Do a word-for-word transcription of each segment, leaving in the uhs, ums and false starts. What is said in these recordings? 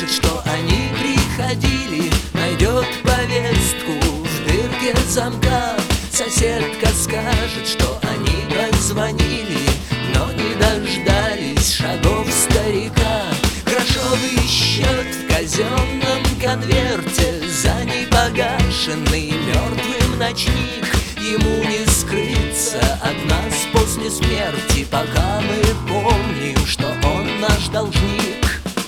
скажет, что они приходили, найдет повестку в дырке замка. Соседка скажет, что они позвонили, но не дождались шагов старика. Грошовый счет в казенном конверте за непогашенный мертвым ночник. Ему не скрыться от нас после смерти, пока мы помним, что он наш должник.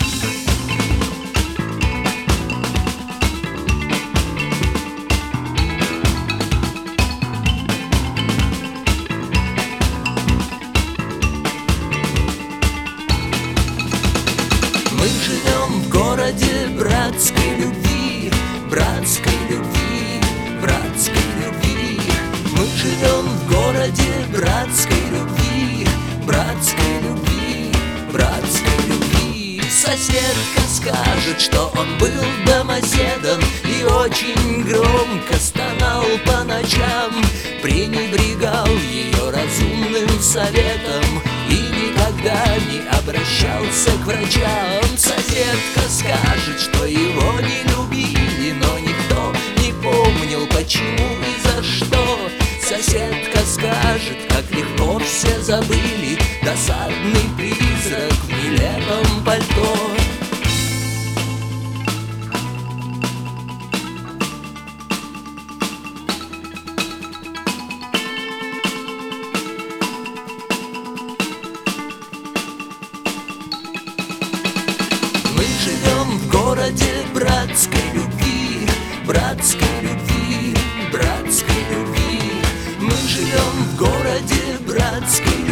Мы живем в городе братской любви, братской любви, братской любви. Мы живем в городе братской любви, братской любви, братской любви. Соседка скажет, что он был домоседом и очень громко стонал по ночам, пренебрегал ее разумным советом и никогда не обращался к врачам. Соседка скажет, что его не любили, но никто не помнил, почему и за что. Соседка скажет, как легко все забыли досадный призрак в нелепом пальто. Мы живем в городе братской любви, братской любви, братской любви. Мы живем в городе братской